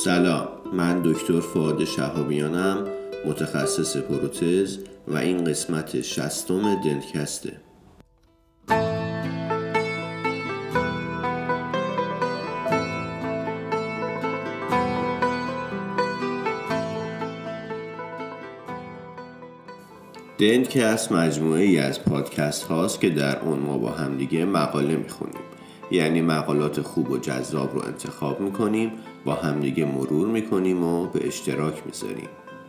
سلام، من دکتر فؤاد شهابیانم، متخصص پروتز و این قسمت 60 دنتکسته. دنتکست مجموعه ای از پادکست هاست که در اون ما با هم دیگه مقاله میخونیم، یعنی مقالات خوب و جذاب رو انتخاب میکنیم، با هم دیگه مرور میکنیم و به اشتراک میذاریم.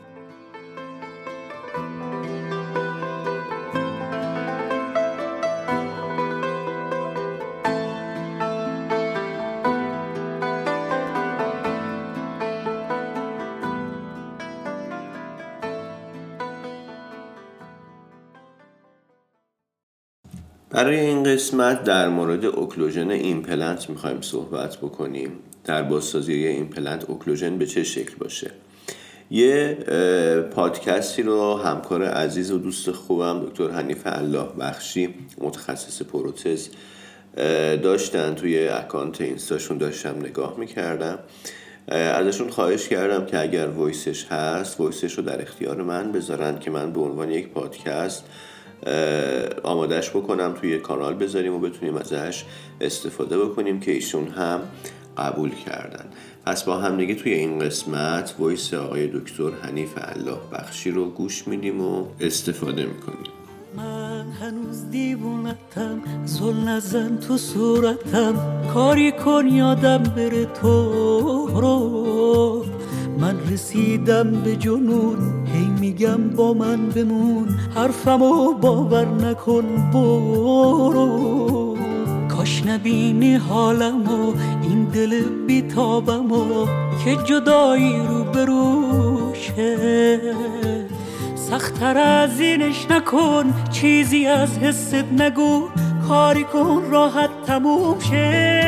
برای این قسمت در مورد اوکلوژن ایمپلنت میخوایم صحبت بکنیم. در بازسازی ایمپلنت اوکلوژن به چه شکل باشه. یه پادکستی رو همکار عزیز و دوست خوبم دکتر حنیفه الله بخشی متخصص پروتز داشتن، توی اکانت اینستاشون داشتم نگاه میکردم. ازشون خواهش کردم که اگر وایسش هست وایسش رو در اختیار من بذارن که من به عنوان یک پادکست آمادش بکنم، توی کانال بذاریم و بتونیم ازش استفاده بکنیم که ایشون هم قبول کردن. پس با هم دیگه توی این قسمت وایس آقای دکتر حنیفه الله بخشی رو گوش میدیم و استفاده میکنیم. من هنوز دیوونتم، زل نزن تو صورتم، کاری کن یادم بره تو رو. من رسیدم به جنون، هی میگم با من بمون، حرفمو باور نکن برو. کاش نبینی حالمو، این دل بیتابمو که جدایی رو بروشه. سخت‌تر از اینش نکن، چیزی از حست نگو، کاری کن راحت تموم شه.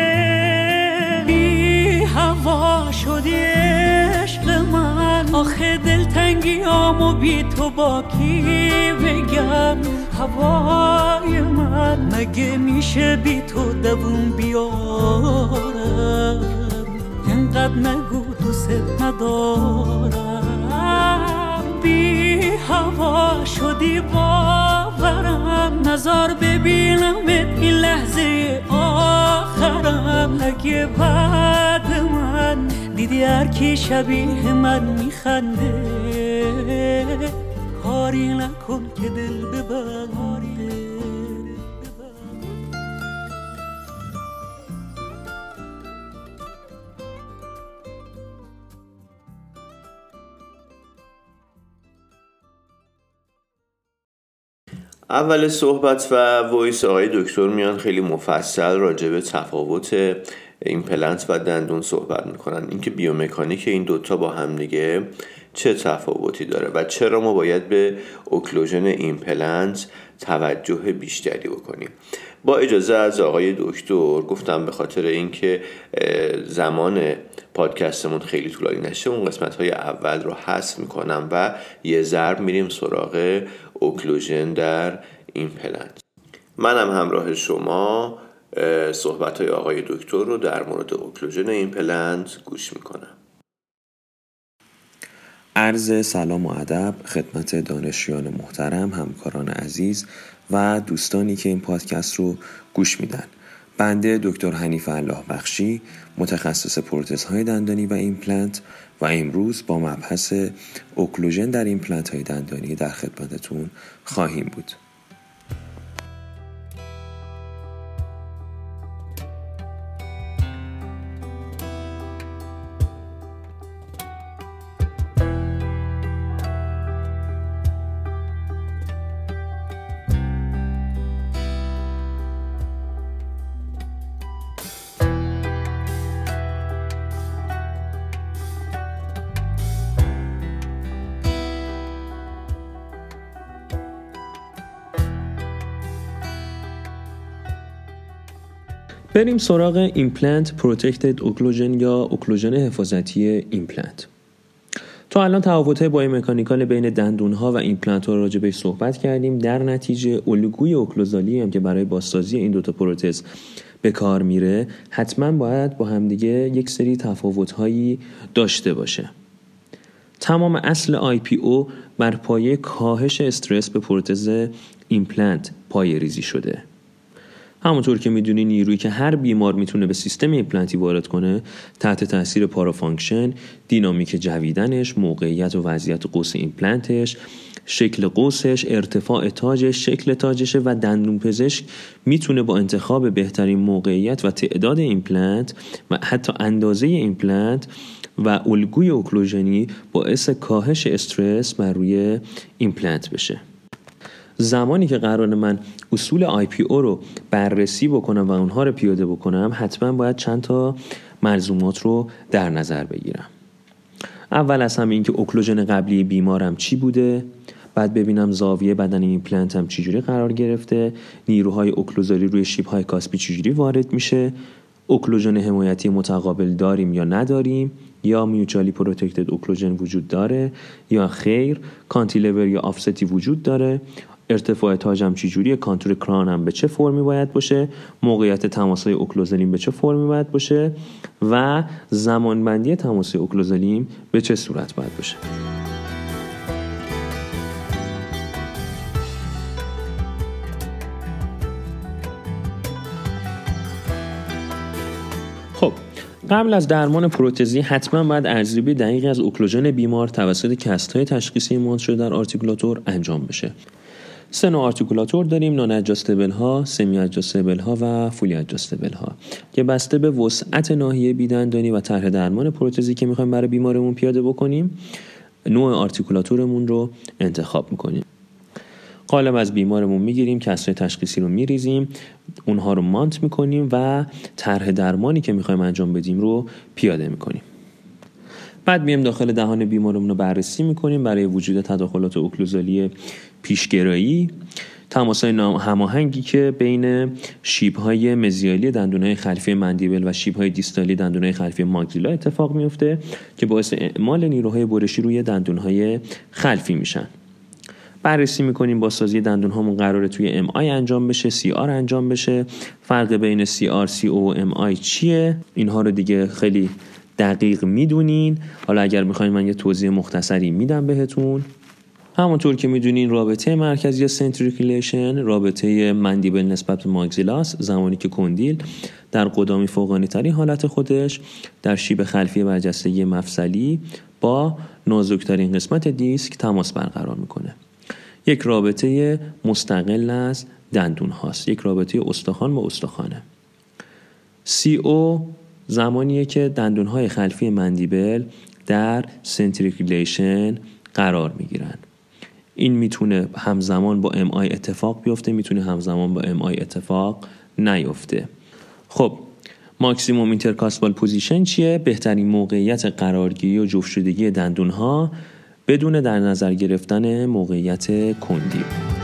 بی هوا شدی عشق من، آخه دلتنگیامو بی تو با کی بگم. هوای من مگه میشه بی تو دووم بیارم، اینقدر نگو دوست ندارم. بی هوا شدی باورم، نظر ببینم این لحظه آخرم. اگه بعد من دیدی هر کی شبیه من میخنده، کاری نکن که دل ببنده. اول صحبت و وایس آقای دکتر میان خیلی مفصل راجع به تفاوت ایمپلنت و دندون صحبت میکنن، اینکه بیومکانیک این دوتا با هم دیگه چه تفاوتی داره و چرا ما باید به اوکلوژن ایمپلنت توجه بیشتری بکنیم. با اجازه از آقای دکتر، گفتم به خاطر اینکه زمان پادکستمون خیلی طولانی نشه، اون قسمت‌های اول رو حذف میکنم و یه ضرب میریم سراغ اوکلوژن در ایمپلنت. منم همراه شما صحبت‌های آقای دکتر رو در مورد اوکلوژن ایمپلنت گوش میکنم. عرض سلام و ادب خدمت دانشجویان محترم، همکاران عزیز و دوستانی که این پادکست رو گوش میدن. بنده دکتر حنیفه الله بخشی، متخصص پروتزهای دندانی و ایمپلنت، و امروز با مبحث اوکلوژن در ایمپلنت های دندانی در خدمتتون خواهیم بود. بریم سراغ ایمپلنت پروتکتد اوکلوژن یا اوکلوژن حفاظتی ایمپلنت. تا الان تفاوت‌های بایومکانیکال بین دندون‌ها و ایمپلنت‌ها راجع بهش صحبت کردیم. در نتیجه الگوی اوکلوزالی هم که برای بازسازی این دوتا پروتز به کار میره حتما باید با همدیگه یک سری تفاوت‌هایی داشته باشه. تمام اصل IPO بر پایه کاهش استرس به پروتز ایمپلنت پایه ریزی شده. همونطور که میدونی نیرویی که هر بیمار میتونه به سیستم ایمپلنتی وارد کنه تحت تاثیر پارافانکشن، دینامیک جویدنش، موقعیت و وضعیت قوس ایمپلنتش، شکل قوسش، ارتفاع تاجش، شکل تاجش و دندون پزشک میتونه با انتخاب بهترین موقعیت و تعداد ایمپلنت و حتی اندازه ایمپلنت و الگوی اوکلوژنی باعث کاهش استرس بر روی ایمپلنت بشه. زمانی که قرار من اصول IPO رو بررسی بکنم و اونها رو پیاده بکنم حتما باید چند تا ملزومات رو در نظر بگیرم. اول از همه این که اوکلوژن قبلی بیمارم چی بوده، بعد ببینم زاویه بدن ایمپلنتم چجوری قرار گرفته، نیروهای اوکلوزالی روی شیب‌های کاسپی چجوری وارد میشه، اوکلوژن حمایتی متقابل داریم یا نداریم، یا میوچالی پروتکتد اوکلوژن وجود داره یا خیر، کانتیلور یا آفستی وجود داره، ارتفاع تاجم چجوریه، کانتور کرانم به چه فرمی باید باشه، موقعیت تماسای اوکلوزالیم به چه فرمی باید باشه و زمانبندی تماسای اوکلوزالیم به چه صورت باید باشه. خب قبل از درمان پروتزی حتما باید ارزیابی دقیقی از اوکلوژن بیمار توسط کست‌های تشخیصی مانده شده در آرتیکولاتور انجام بشه. 3 نوع آرتیکولاتور داریم: نان ادجاستبل ها، سمی ادجاستبل ها و فولی ادجاستبل ها که بسته به وسعت ناحیه بیدندانی و طرح درمان پروتزی که میخوایم برای بیمارمون پیاده بکنیم نوع آرتیکولاتورمون رو انتخاب میکنیم. قالب از بیمارمون میگیریم، کسرهای تشخیصی رو میریزیم، اونها رو مانت میکنیم و طرح درمانی که میخوایم انجام بدیم رو پیاده میکنیم. بعد میایم داخل دهان بیمارمون رو بررسی میکنیم برای وجود تداخلات اوکلوزالی پیشگرایی، تماسای هماهنگی که بین شیب‌های مزیالی دندون‌های خلفی مندیبل و شیب‌های دیستالی دندون‌های خلفی ماگزیلا اتفاق میفته که باعث اعمال نیروهای برشی روی دندون‌های خلفی میشن. بررسی میکنیم بازسازی دندون هامون قراره توی MI انجام بشه، CR انجام بشه، فرق بین CR، CO و MI چیه، اینها رو دیگه خیلی دقیق میدونین. حالا اگر میخواین من یه توضیح مختصری میدم بهتون. همونطور که میدونین رابطه مرکزی یا سنتریکولیشن، رابطه مندیبل نسبت به ماگزیلاس، زمانی که کندیل در قدامی فوقانی ترین حالت خودش در شیب خلفی برجستگی مفصلی با نازکترین قسمت دیسک تماس برقرار میکنه. یک رابطه مستقل از دندون هاست، یک رابطه استخوان با استخوانه. CO زمانیه که دندون های خلفی مندیبل در سنتریکولیشن قرار میگیرن. این میتونه همزمان با MI اتفاق بیفته، میتونه همزمان با MI اتفاق نیفته. خب ماکسیموم اینترکاسپال پوزیشن چیه؟ بهترین موقعیت قرارگیری و جفت شدگی دندون ها بدون در نظر گرفتن موقعیت کندی.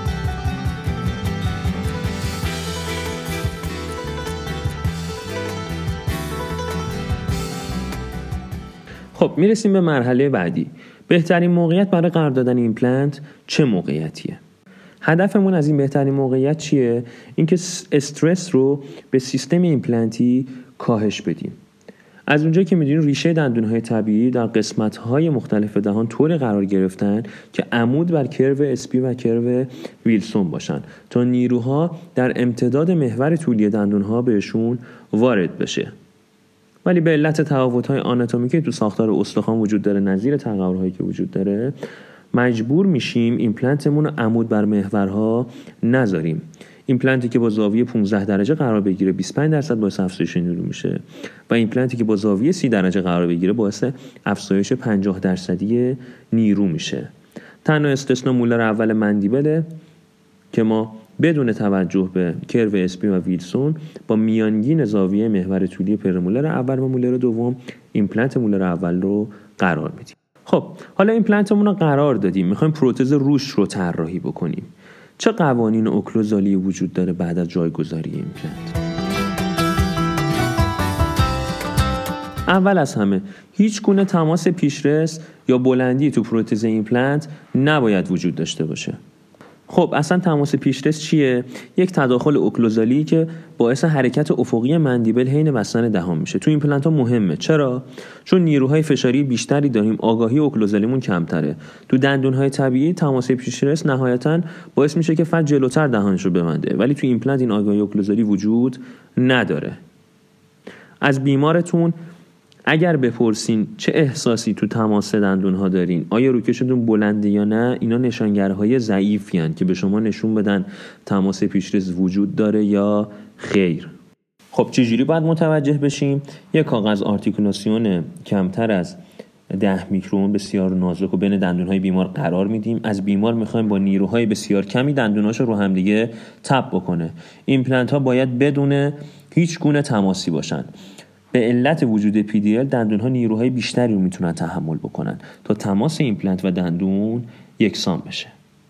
خب میرسیم به مرحله بعدی. بهترین موقعیت برای قرار دادن ایمپلنت چه موقعیتیه؟ هدفمون از این بهترین موقعیت چیه؟ اینکه استرس رو به سیستم ایمپلنتی کاهش بدیم. از اونجایی که میدونید ریشه دندون‌های طبیعی در قسمت‌های مختلف دهان طوری قرار گرفتن که عمود بر کرو اسپی و کرو ویلسون باشن تا نیروها در امتداد محور طولی دندون‌ها بهشون وارد بشه. ولی به علت تفاوت‌های آناتومیکی تو ساختار استخوان وجود داره، نظیر تقارهایی که وجود داره، مجبور میشیم ایمپلنتمون رو عمود بر محورها نذاریم. ایمپلنتی که با زاویه 15 درجه قرار بگیره 25% باعث افزایش نیرو میشه و ایمپلنتی که با زاویه 30 درجه قرار بگیره باعث افزایش 50% نیرو میشه. تنها استثنا مولر اول مندیبله که ما بدون توجه به کرو اسپی و ویلسون با میانگین زاویه محور طولی پرمولر اول و مولر دوم ایمپلنت مولر اول رو قرار میدیم. خب حالا ایمپلنتمون رو قرار دادیم، میخوایم پروتز روش رو طراحی بکنیم. چه قوانین اوکلوزالی وجود داره بعد از جایگذاری ایمپلنت؟ اول از همه هیچ گونه تماس پیشرس یا بلندی تو پروتز ایمپلنت نباید وجود داشته باشه. خب اصلا تماس پیشرس چیه؟ یک تداخل اوکلوزالی که باعث حرکت افقی مندیبل حین بستن دهان میشه. تو ایمپلنت ها مهمه. چرا؟ چون نیروهای فشاری بیشتری داریم، آگاهی اوکلوزالیمون کمتره. تو دندونهای طبیعی تماس پیشرس نهایتاً باعث میشه که فرد جلوتر دهانش رو ببنده، ولی تو ایمپلنت این آگاهی اوکلوزالی وجود نداره. از بیمارتون اگر بپرسین چه احساسی تو تماس دندون‌ها دارین، آیا روکشتون بلنده یا نه، اینا نشانگرهای ضعیفی هستند که به شما نشون بدن تماس پیشرس وجود داره یا خیر. خب چجوری باید متوجه بشیم؟ یک کاغذ آرتیکولاسیون کمتر از 10 میکرون بسیار نازک و بین دندون‌های بیمار قرار میدیم. از بیمار می‌خوایم با نیروهای بسیار کمی دندوناشو رو هم دیگه تپ بکنه. ایمپلنت‌ها باید بدون هیچ گونه تماسی باشن. به علت وجود PDL دندون‌ها نیروهای بیشتری رو میتونن تحمل بکنن تا تماس ایمپلنت و دندون یکسان بشه.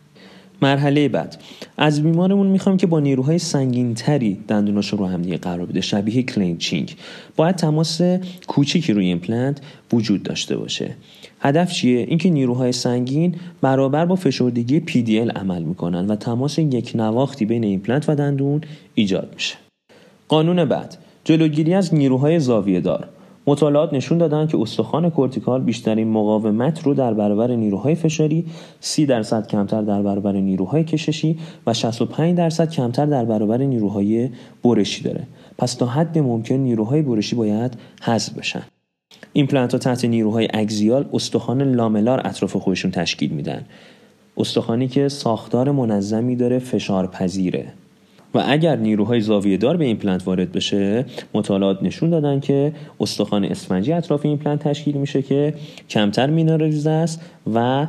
مرحله بعد از بیمارمون میخوایم که با نیروهای سنگین‌تری دندوناشو رو هم دیگه قرار بده، شبیه کلینچینگ. باید تماس کوچیکی روی ایمپلنت وجود داشته باشه. هدف چیه؟ اینکه نیروهای سنگین برابر با فشردگی PDL عمل میکنن و تماس یک نواختی بین ایمپلنت و دندون ایجاد میشه. قانون بعد جلوگیری از نیروهای زاویه‌دار. مطالعات نشون دادن که استخوان کورتیکال بیشترین مقاومت رو در برابر نیروهای فشاری، 30% کمتر در برابر نیروهای کششی و 65% کمتر در برابر نیروهای برشی داره. پس تا حد ممکن نیروهای برشی باید حذف بشن. ایمپلنت‌ها تحت نیروهای اکزیال استخوان لاملار اطراف خودشون تشکیل میدن. استخوانی که ساختار منظمی داره، فشار پذیره. و اگر نیروهای زاویه‌دار به ایمپلنت وارد بشه، مطالعات نشون دادن که استخوان اسفنجی اطراف ایمپلنت تشکیل میشه که کمتر میناریزه است و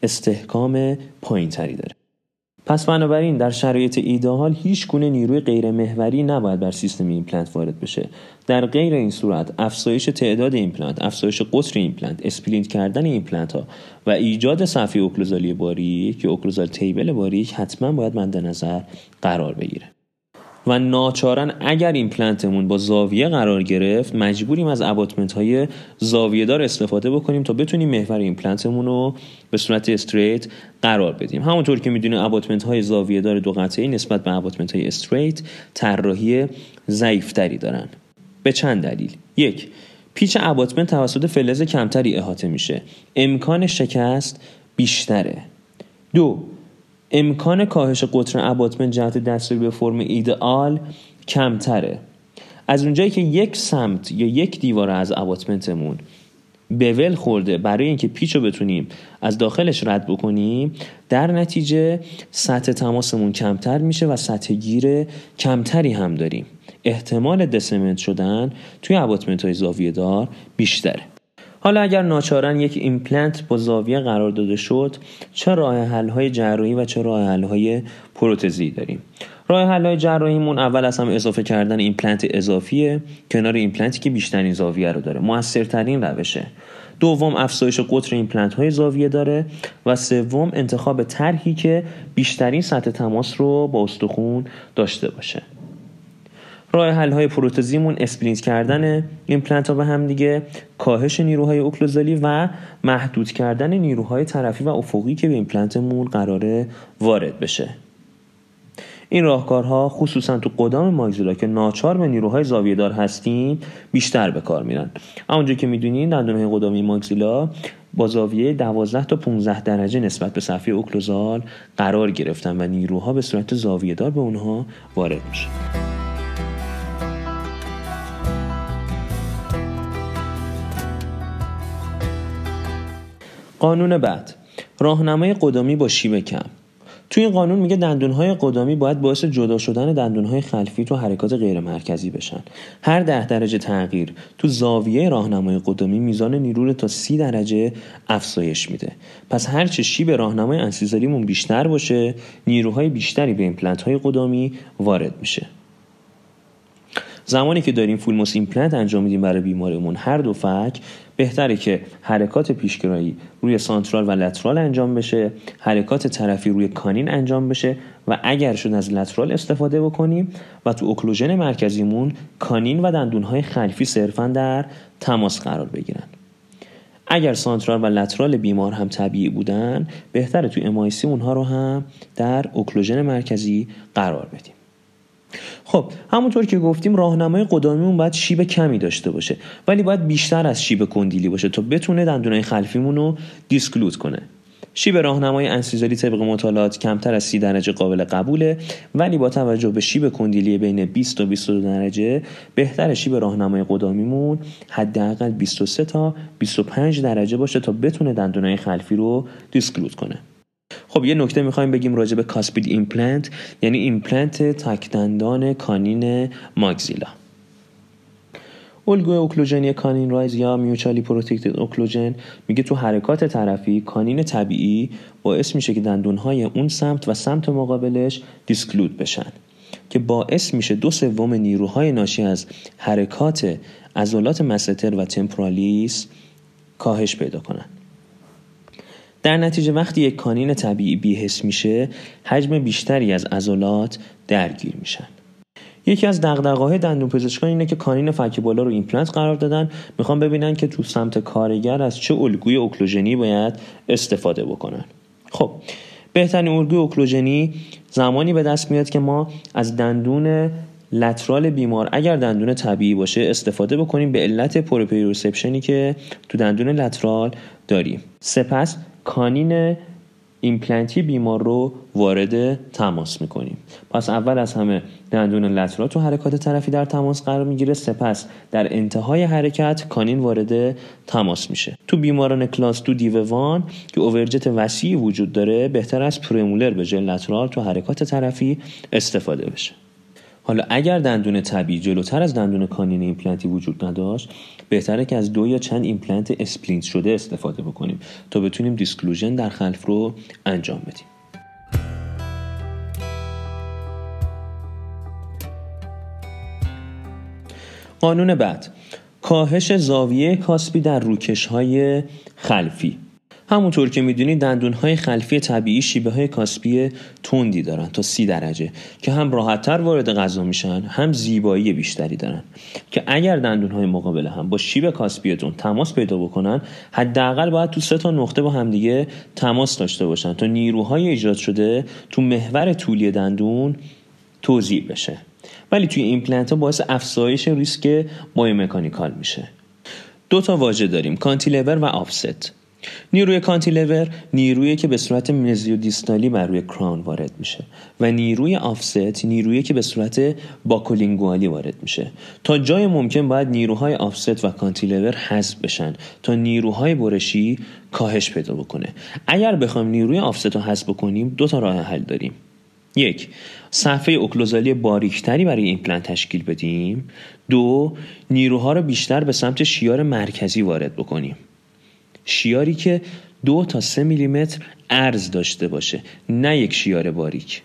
استحکام پایین‌تری داره. پس بنابراین در شرایط ایدئال هیچ گونه نیروی غیر محوری نباید بر سیستم ایمپلنت وارد بشه. در غیر این صورت افزایش تعداد ایمپلنت، افزایش قطر ایمپلنت، اسپلینت کردن ایمپلنت ها و ایجاد صفحه اوکلوزالی باریک که اوکلوزال تیبل باریک حتما باید مد نظر قرار بگیره. و ناچارن اگر ایمپلنتمون با زاویه قرار گرفت مجبوریم از اباتمنت های زاویه دار استفاده بکنیم تا بتونیم محور ایمپلنتمون رو به صورت استریت قرار بدیم. همونطور که میدونید اباتمنت های زاویه دار دو قطعی نسبت به اباتمنت های استریت طراحی ضعیف‌تری دارن. به چند دلیل. 1. پیچ اباتمنت توسط فلز کمتری احاطه میشه. امکان شکست بیشتره. 2. امکان کاهش قطر اباتمنت جهت دستیابی به فرم ایدئال کمتره. از اونجایی که یک سمت یا یک دیوار از اباتمنتمون به ول خورده برای اینکه پیچو بتونیم از داخلش رد بکنیم، در نتیجه سطح تماسمون کمتر میشه و سطح گیر کمتری هم داریم. احتمال دسمنت شدن توی اباتمنت های زاویه دار بیشتره. حالا اگر ناچارن یک ایمپلنت با زاویه قرار داده شد، چه راه حل‌های جراحی و چه راه حل‌های پروتزی داریم؟ راه حل‌های جراحیمون اول از همه اضافه کردن ایمپلنت اضافیه کنار ایمپلنتی که بیشترین زاویه رو داره، موثرترین روشه. دوم افزایش قطر ایمپلنت‌های زاویه داره و سوم انتخاب طرحی که بیشترین سطح تماس رو با استخوان داشته باشه. راه حل‌های پروتزیمون اسپلینت کردن ایمپلنت‌ها به هم دیگه، کاهش نیروهای اوکلوزالی و محدود کردن نیروهای طرفی و افقی که به ایمپلنتمون قراره وارد بشه. این راهکارها خصوصا تو قدام ماگزیلا که ناچار به نیروهای زاویه‌دار هستیم بیشتر به کار میرن. همونجوری که میدونین دندون‌های قدامی ماگزیلا با زاویه 12 تا 15 درجه نسبت به صفحه اوکلوزال قرار گرفتن و نیروها به صورت زاویه‌دار به اونها وارد میشه. قانون بعد راهنمای قدامی با شیب کم. توی این قانون میگه دندون‌های قدامی باید باعث جدا شدن دندون‌های خلفی تو حرکات غیر مرکزی بشن. هر 10 درجه تغییر تو زاویه راهنمای قدامی میزان نیرو رو تا 30 درجه افزایش میده. پس هر چه شیب راهنمای انسیزاریمون بیشتر باشه، نیروهای بیشتری به ایمپلنت‌های قدامی وارد میشه. زمانی که داریم فول موس ایمپلنت انجام میدیم برای بیمارمون هر دو فک، بهتره که حرکات پیشگرایی روی سانترال و لترال انجام بشه، حرکات طرفی روی کانین انجام بشه و اگر شد از لترال استفاده بکنیم و تو اوکلوژن مرکزیمون کانین و دندونهای خلفی صرفاً در تماس قرار بگیرن. اگر سانترال و لترال بیمار هم طبیعی بودن، بهتره تو MIC اونها رو هم در اوکلوژن مرکزی قرار بدیم. خب همونطور که گفتیم راهنمای قدامیمون باید شیب کمی داشته باشه، ولی باید بیشتر از شیب کندیلی باشه تا بتونه دندونای خلفیمون رو دیسکلود کنه. شیب راهنمای انسیزالی طبق مطالعات کمتر از 30 درجه قابل قبوله، ولی با توجه به شیب کندیلی بین 20 تا 22 درجه بهتره شیب راهنمای قدامیمون حداقل 23 تا 25 درجه باشه تا بتونه دندونای خلفی رو دیسکلود کنه. خب یه نکته میخوایم بگیم راجع به کاسپید ایمپلنت، یعنی ایمپلنت تک دندان کانین ماگزیلا. الگوی اوکلوژنی کانین رایز یا میوچالی پروتکتد اوکلوژن میگه تو حرکات طرفی کانین طبیعی باعث میشه که دندونهای اون سمت و سمت مقابلش دیسکلود بشن که باعث میشه 2/3 نیروهای ناشی از حرکات عضلات مستر و تمپورالیس کاهش پیدا کنن. در نتیجه وقتی یک کانین طبیعی بی‌حس میشه، حجم بیشتری از عضلات درگیر میشن. یکی از دغدغه‌های دندونپزشکان اینه که کانین فک بالا رو ایمپلنت قرار دادن، میخوان ببینن که تو سمت کارگر از چه الگوی اوکلوژنی باید استفاده بکنن. خب بهترین الگوی اوکلوژنی زمانی به دست میاد که ما از دندون لترال بیمار اگر دندون طبیعی باشه استفاده بکنیم به علت پروپریوسپشنی که تو دندون لترال داریم. سپس کانین ایمپلنتی بیمار رو وارد تماس میکنیم. پس اول از همه دندون لترال تو حرکات طرفی در تماس قرار میگیره، سپس در انتهای حرکت کانین وارد تماس میشه. تو بیماران کلاس 2 دیو 1 که اوورجت وسیعی وجود داره بهتر از پرمولر به جای لترال تو حرکات طرفی استفاده بشه. حالا اگر دندون طبیعی جلوتر از دندون کانین ایمپلنتی وجود نداشت، بهتره که از 2 یا چند ایمپلنت اسپلینت شده استفاده بکنیم تا بتونیم دیسکلوژن در خلف رو انجام بدیم. قانون بعد، کاهش زاویه کاسپی در روکش‌های خلفی. همونطور که میدونید دندون‌های خلفی طبیعی شیبه‌های کاسپی تندی دارن تا 30 درجه که هم راحت‌تر وارد غذا میشن، هم زیبایی بیشتری دارن که اگر دندون‌های مقابل هم با شیب کاسپیتون تماس پیدا بکنن، حداقل باید تو 3 تا نقطه با همدیگه تماس داشته باشن تا نیروهای ایجاد شده تو محور طولی دندون توزیع بشه. ولی توی ایمپلنت‌ها باعث افزایش ریسک بایومکانیکال میشه. 2 تا واژه داریم، کانتیلور و آفست. نیروی کانتیلور نیرویی که به صورت مزیودیستالی بر روی کران وارد میشه و نیروی آفست نیرویی که به صورت باکولینگوالی وارد میشه. تا جای ممکن باید نیروهای آفست و کانتیلور حذف بشن تا نیروهای برشی کاهش پیدا بکنه. اگر بخوایم نیروی آفست رو حذف بکنیم 2 تا راه حل داریم. 1. صفحه اوکلوزالی باریکتری برای ایمپلنت تشکیل بدیم. 2. نیروها رو بیشتر به سمت شیار مرکزی وارد بکنیم. شیاری که 2 تا 3 میلیمتر عرض داشته باشه، نه یک شیار باریک.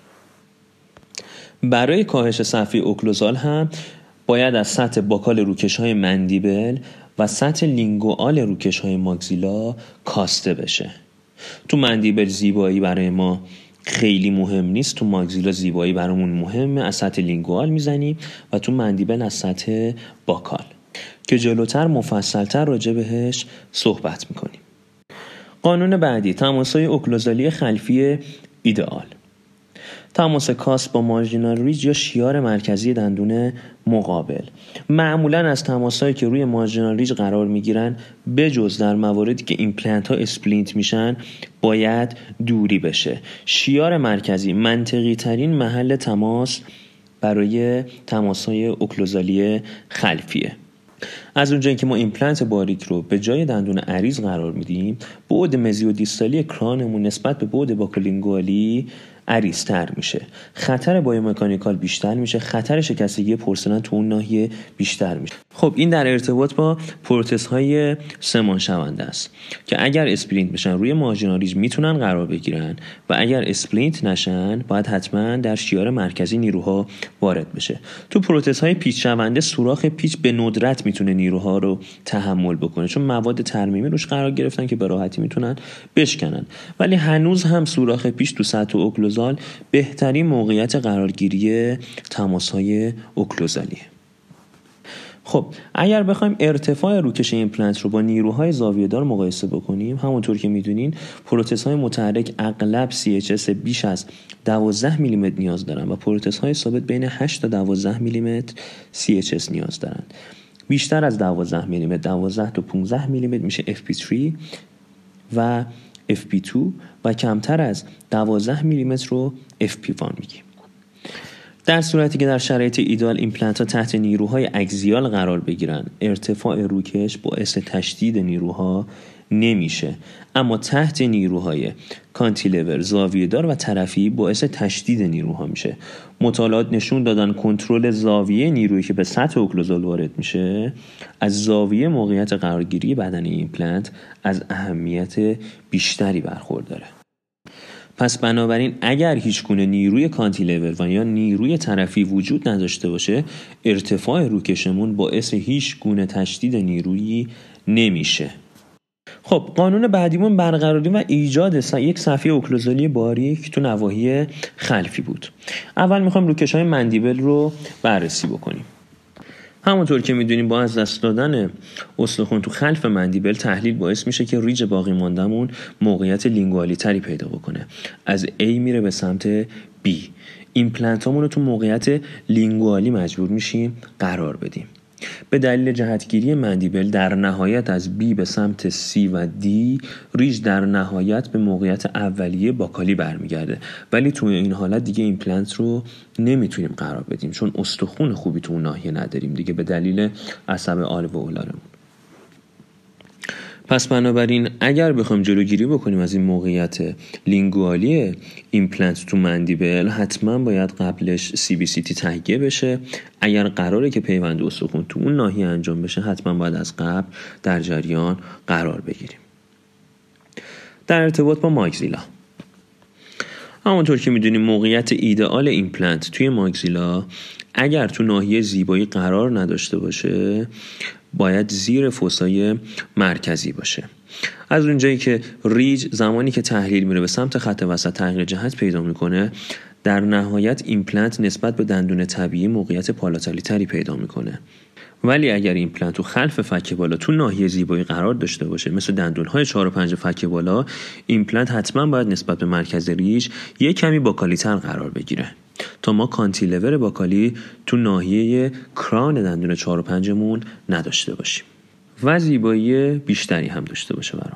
برای کاهش صفحه اوکلوزال هم باید از سطح باکال روکش‌های مندیبل و سطح لینگوال روکش‌های ماگزیلا کاسته بشه. تو مندیبل زیبایی برای ما خیلی مهم نیست، تو ماگزیلا زیبایی برامون مهمه، از سطح لینگوال میزنیم و تو مندیبل از سطح باکال که جلوتر مفصلتر راجع بهش صحبت میکنیم. قانون بعدی، تماس‌های اوکلوزالی خلفی ایدئال. تماس کاسپ با مارژینال ریج یا شیار مرکزی دندون مقابل. معمولاً از تماس‌هایی که روی مارژینال ریج قرار میگیرن بجز در مواردی که ایمپلنت ها اسپلینت میشن باید دوری بشه. شیار مرکزی منطقی ترین محل تماس برای تماس‌های اوکلوزالی خلفیه. از اونجایی که ما ایمپلنت باریک رو به جای دندون عریض قرار میدیم، بعد مزیودیستالی کرانمون نسبت به بعد باکولینگوالی عریض‌تر میشه، خطر بایومکانیکال بیشتر میشه، خطر شکستگی پورسلن تو اون ناحیه بیشتر میشه. خب این در ارتباط با پروتزهای سمان شونده است که اگر اسپلینت بشن روی مارژینال ریج میتونن قرار بگیرن و اگر اسپلینت نشن باید حتما در شیار مرکزی نیروها وارد بشه. تو پروتزهای پیچ شونده سوراخ پیچ به ندرت میتونه نیروها رو تحمل بکنه چون مواد ترمیمی روش قرار گرفتن که به راحتی میتونن بشکنن، ولی هنوز هم سوراخ پیچ تو سطح اوکلوزال بهترین موقعیت قرارگیری تماس‌های اوکلوزالیه. خب اگر بخوایم ارتفاع روکش ایمپلنت رو با نیروهای زاویه‌دار مقایسه بکنیم، همونطور که میدونین پروتزهای متحرک اغلب CHS بیش از 12 میلیمتر نیاز دارن و پروتزهای ثابت بین 8 تا 12 میلیمتر CHS نیاز دارن. بیشتر از 12 میلیمتر 12 تا 15 میلیمتر میشه FP3 و FP2 و کمتر از 12 میلیمتر رو FP1 میگیم. در صورتی که در شرایط ایدئال ایمپلنت ها تحت نیروهای اکزیال قرار بگیرن، ارتفاع روکش باعث تشدید نیروها نمیشه، اما تحت نیروهای کانتیلور، زاویه‌دار و طرفی باعث تشدید نیروها میشه. مطالعات نشون دادن کنترل زاویه نیرویی که به سطح اوکلوزال وارد میشه از زاویه موقعیت قرارگیری بدن ایمپلنت از اهمیت بیشتری برخورداره. پس بنابراین اگر هیچ گونه نیروی کانتیلور و یا نیروی طرفی وجود نداشته باشه، ارتفاع روکشمون باعث هیچ گونه تشدید نیرویی نمیشه. خب قانون بعدیمون برقراری و ایجاد یک صفحه اوکلوزالی باریک تو نواحی خلفی بود. اول میخوایم روکش‌های مندیبل رو بررسی بکنیم. همونطور که میدونیم با از دست دادن استخوان تو خلف مندیبل تحلیل باعث میشه که ریج باقی ماندمون موقعیت لینگوالی تری پیدا بکنه، از A میره به سمت B. ایمپلنتامون رو تو موقعیت لینگوالی مجبور میشیم قرار بدیم. به دلیل جهتگیری مندیبل در نهایت از B به سمت C و D ریج در نهایت به موقعیت اولیه باکالی برمیگرده، ولی تو این حالت دیگه ایمپلنت رو نمیتونیم قرار بدیم چون استخون خوبی تو اون ناحیه نداریم دیگه به دلیل عصب آلوئولارمون. پس بنابراین اگر بخوایم جلوگیری بکنیم از این موقعیت لینگوالی ایمپلنت تو مندیبل، حتما باید قبلش CBCT تهیه بشه. اگر قراره که پیوند استخوان تو اون ناحیه انجام بشه، حتما باید از قبل در جریان قرار بگیریم. در ارتباط با ماگزیلا، همونطور که میدونیم موقعیت ایدئال ایمپلنت توی ماگزیلا اگر تو ناحیه زیبایی قرار نداشته باشه باید زیر فوسای مرکزی باشه. از اونجایی که ریج زمانی که تحلیل میره به سمت خط وسط تغییر جهت پیدا میکنه، در نهایت ایمپلنت نسبت به دندون طبیعی موقعیت پالاتالی تری پیدا میکنه. ولی اگر ایمپلنت تو خلف فک بالا تو ناحیه زیبایی قرار داشته باشه، مثل دندون‌های 4 و 5 فک بالا، ایمپلنت حتما باید نسبت به مرکز ریج یک کمی باکالی‌تر قرار بگیره تا ما کانتیلور باکالی تو ناحیه کران دندون 4 و 5 مون نداشته باشیم و زیبایی بیشتری هم داشته باشه برامون.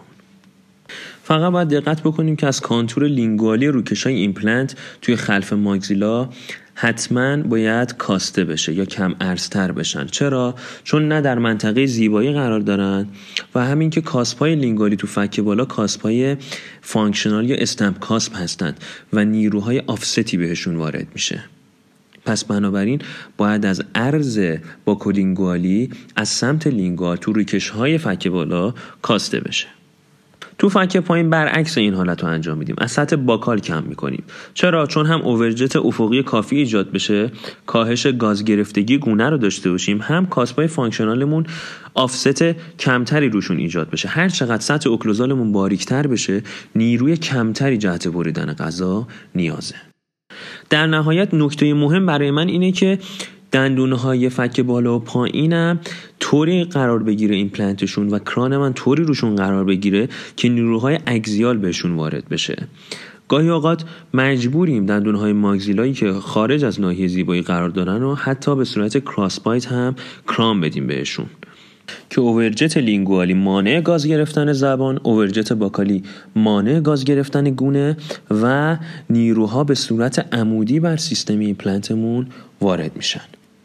فقط باید دقت بکنیم که از کانتور لینگوالی روکش‌های ایمپلنت توی خلف ماگزیلا حتما باید کاسته بشه یا کم عرض‌تر بشن. چرا؟ چون نه در منطقه زیبایی قرار دارن و همین که کاسپای لینگوالی تو فک بالا کاسپای فانکشنال یا استمپ کاسپ هستند و نیروهای آفستی بهشون وارد میشه. پس بنابراین باید از عرض باکولینگوالی از سمت لینگوال تو روکش‌های فک بالا کاسته بشه. تو فک پایین برعکس این حالت رو انجام میدیم، از سطح باکال کم میکنیم. چرا؟ چون هم اوورجت افقی کافی ایجاد بشه، کاهش گاز گرفتگی گونه رو داشته باشیم، هم کاسپای فانکشنالمون آفست کمتری روشون ایجاد بشه. هر چقدر سطح اوکلوزالمون باریکتر بشه، نیروی کمتری جهت بریدن غذا نیازه. در نهایت نکته مهم برای من اینه که دندونهای فک بالا و پایینم طوری قرار بگیره ایمپلنتشون و کران من طوری روشون قرار بگیره که نیروهای اکزیال بهشون وارد بشه. گاهی اوقات مجبوریم دندونهای ماگزیلایی که خارج از ناحیه زیبایی قرار دارن و حتی به صورت کراس بایت هم کرام بدیم بهشون که اوورجت لینگوالی مانع گاز گرفتن زبان، اوورجت باکالی مانع گاز گرفتن گونه و نیروها به صورت عمودی بر سیستم ایمپلنتمون وارد میشن.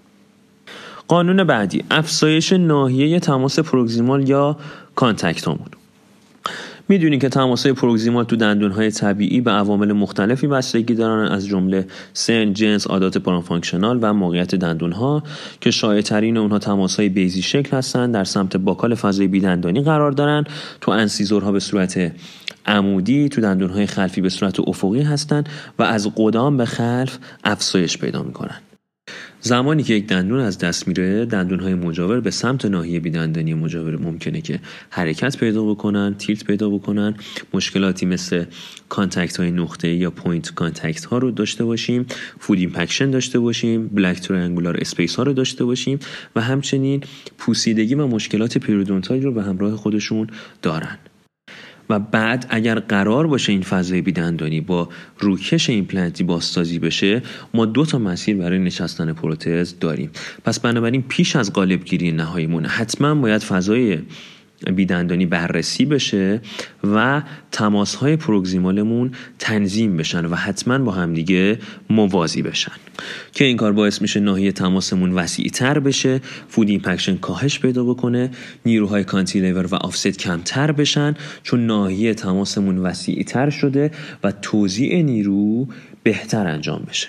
قانون بعدی، افزایش ناحیه تماس پروگزیمال یا کانتکتامون. میدونین که تماس‌های پروگزیمال تو دندون‌های طبیعی به عوامل مختلفی بستگی دارن، از جمله سن، جنس، عادات پارافانکشنال و موقعیت دندون‌ها که شایع‌ترین اونها تماس‌های بیضی شکل هستن، در سمت باکال فضای بیدندانی قرار دارن، تو انسیزورها به صورت عمودی، تو دندون‌های خلفی به صورت افقی هستن و از قدام به خلف افزایش پیدا می‌کنن. زمانی که یک دندون از دست میره، دندون‌های مجاور به سمت ناحیه بیدندانی مجاور ممکنه که حرکت پیدا بکنن، تیلت پیدا بکنن، مشکلاتی مثل کانتکت‌های نقطه‌ای یا پوینت کانتکت‌ها رو داشته باشیم، فود ایمپکشن داشته باشیم، بلک تریانگولار اسپیس‌ها رو داشته باشیم و همچنین پوسیدگی و مشکلات پریودونتال رو به همراه خودشون دارن. و بعد اگر قرار باشه این فضای بیدندانی با روکش ایمپلنتی بازسازی بشه، ما 2 مسیر برای نشستن پروتز داریم. پس بنابراین پیش از قالبگیری نهاییمون حتما باید فضای بیدندانی بررسی بشه و تماس‌های پروگزیمالمون تنظیم بشن و حتما با همدیگه موازی بشن که این کار باعث میشه ناحیه تماسمون وسیع‌تر بشه، فود ایمپکشن کاهش پیدا بکنه، نیروهای کانتیلیور و آفست کمتر بشن چون ناحیه تماسمون وسیع‌تر شده و توزیع نیرو بهتر انجام بشه.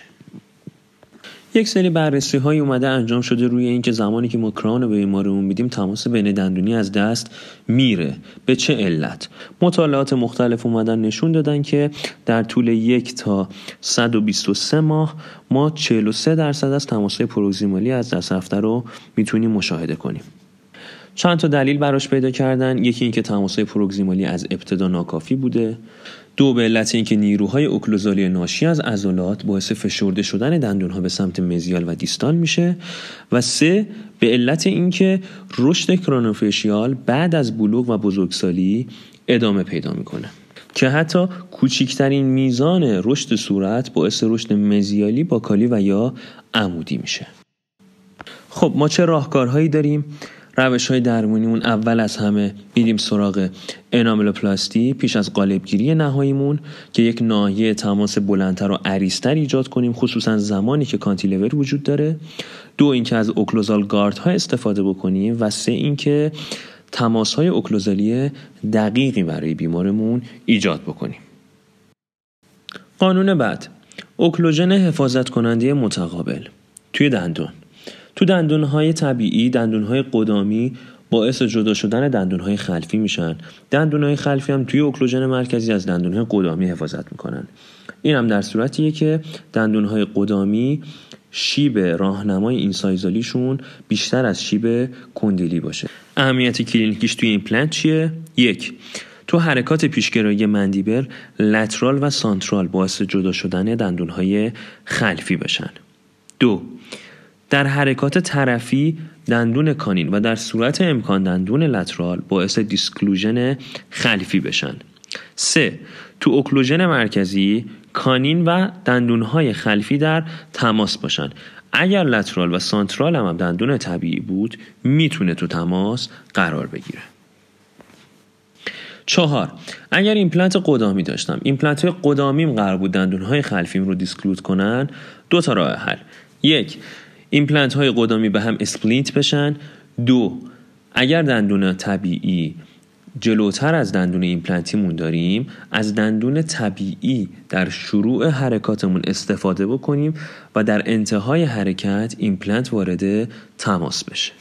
یک سری بررسی های اومده انجام شده روی این که زمانی که ما کران به بیمارمون میدیم تماس بین دندونی از دست میره، به چه علت؟ مطالعات مختلف اومدن نشون دادن که در طول 1 تا 123 ماه ما 43% از تماس‌های پروگزیمالی از دست رفته رو میتونیم مشاهده کنیم. چند تا دلیل براش پیدا کردن. یکی این که تماس‌های پروگزیمالی از ابتدا ناکافی بوده، 2 به علت اینکه نیروهای اوکلوزالی ناشی از عضلات باعث فشرده شدن دندون‌ها به سمت مزیال و دیستال میشه و 3 به علت اینکه رشد کرانوفیشیال بعد از بلوغ و بزرگسالی ادامه پیدا میکنه که حتی کوچکترین میزان رشد صورت باعث رشد مزیالی باکالی و یا عمودی میشه. خب ما چه راهکارهایی داریم؟ روش‌های درمانیمون اول از همه میریم سراغ اناملوپلاستی پیش از قالبگیری نهاییمون که یک ناحیه تماس بلندتر و عریض‌تر ایجاد کنیم، خصوصا زمانی که کانتیلیور وجود داره. 2 اینکه از اوکلوزال گاردها استفاده بکنیم و 3 اینکه تماس‌های اوکلوزالی دقیقی برای بیمارمون ایجاد بکنیم. قانون بعد، اوکلوژن حفاظت کننده متقابل توی دندون. تو دندون‌های طبیعی، دندون‌های قدامی باعث جدا شدن دندون‌های خلفی میشن. دندون‌های خلفی هم توی اوکلوژن مرکزی از دندون‌های قدامی حفاظت میکنن. این هم در صورتیه که دندون‌های قدامی شیب راهنمای اینسایزالیشون بیشتر از شیب کندیلی باشه. اهمیت کلینیکیش توی ایمپلنت چیه؟ 1. تو حرکات پیشگرایی مندیبل لترال و سانترال باعث جدا شدن دندون‌های خلفی بشن. 2. در حرکات طرفی دندون کانین و در صورت امکان دندون لترال باعث دیسکلوژن خلفی بشن. 3. تو اوکلوژن مرکزی کانین و دندونهای خلفی در تماس باشن. اگر لترال و سانترال هم دندون طبیعی بود میتونه تو تماس قرار بگیره. 4. اگر ایمپلنت قدامی داشتم، ایمپلنت های قدامیم قرار بود دندونهای خلفیم رو دیسکلود کنن، 2 تا راه حل. 1. ایمپلنت های قدامی به هم اسپلینت بشن. 2. اگر دندون طبیعی جلوتر از دندون ایمپلنتیمون داریم، از دندون طبیعی در شروع حرکاتمون استفاده بکنیم و در انتهای حرکت ایمپلنت وارد تماس بشه.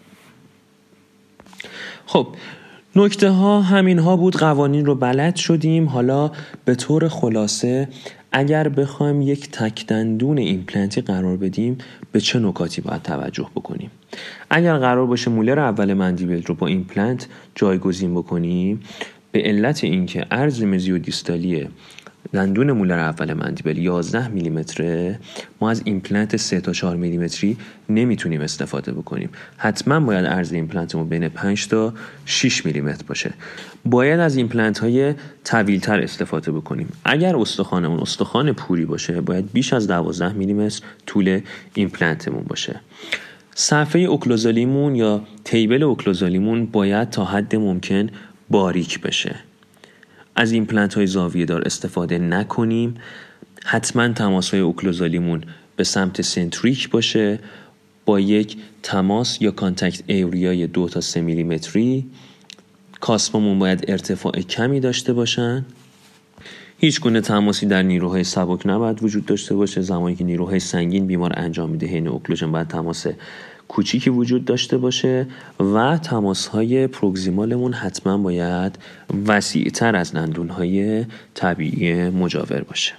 خب نکته ها همین ها بود. قوانین رو بلد شدیم. حالا به طور خلاصه اگر بخوایم یک تک دندون ایمپلنتی قرار بدیم به چه نکاتی باید توجه بکنیم؟ اگر قرار باشه مولر اول مندیبل رو با ایمپلنت جایگزین بکنیم، به علت اینکه عرض مزیودیستالی دندون مولر اول مندیبل 11 میلیمتره، ما از ایمپلنت 3 تا 4 میلیمتری نمیتونیم استفاده بکنیم. حتما باید عرض ایمپلنتمون بین 5 تا 6 میلیمتر باشه. باید از ایمپلنت های طویل تر استفاده بکنیم. اگر استخوانمون استخوان پوری باشه، باید بیش از 12 میلیمتر طول ایمپلنتمون باشه. صفحه اوکلوزالیمون یا تیبل اوکلوزالیمون باید تا حد ممکن باریک بشه. از ایمپلنت های زاویه دار استفاده نکنیم. حتما تماس های اوکلوزالیمون به سمت سنتریک باشه با یک تماس یا کانتکت ایوریای 2 تا 3 میلیمتری. کاسپامون باید ارتفاع کمی داشته باشن. هیچ گونه تماسی در نیروهای سبک نباید وجود داشته باشه. زمانی که نیروهای سنگین بیمار انجام میده حین اوکلوژن باید تماس کوچیکی وجود داشته باشه و تماس‌های پروگزیمالمون حتما باید وسیع‌تر از نندون‌های طبیعی مجاور باشه.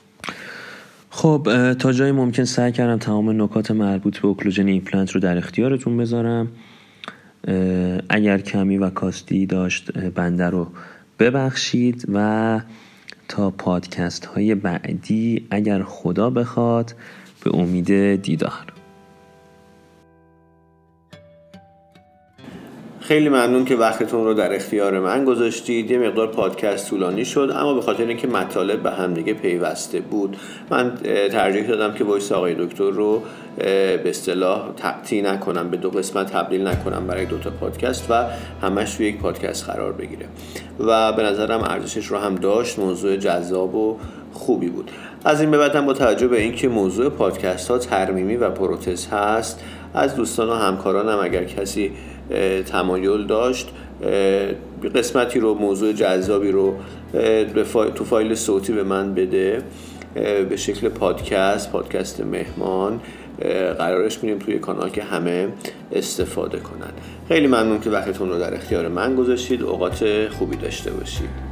خب تا جای ممکن سعی کردم تمام نکات مربوط به اوکلوژن ایمپلنت رو در اختیارتون بذارم. اگر کمی و کاستی داشت بنده رو ببخشید و تا پادکست های بعدی اگر خدا بخواد به امید دیدار. خیلی ممنون که وقتتون رو در اختیار من گذاشتید. یه مقدار پادکست طولانی شد اما به خاطر اینکه مطالب به هم دیگه پیوسته بود من ترجیح دادم که وایس آقای دکتر رو به اصطلاح تقطیع نکنم، به دو قسمت تبدیل نکنم برای 2 تا پادکست و همش توی یک پادکست قرار بگیره و به نظرم ارزشش رو هم داشت. موضوع جذاب و خوبی بود. از این به بعد هم با توجه به اینکه موضوع پادکست ها ترمیمی و پروتز هست، از دوستان و همکارانم اگر کسی تمایل داشت قسمتی رو، موضوع جذابی رو تو فایل صوتی به من بده به شکل پادکست مهمان، قرارش میدیم توی کانال که همه استفاده کنن. خیلی ممنون که وقتتون رو در اختیار من گذاشتید. اوقات خوبی داشته باشید.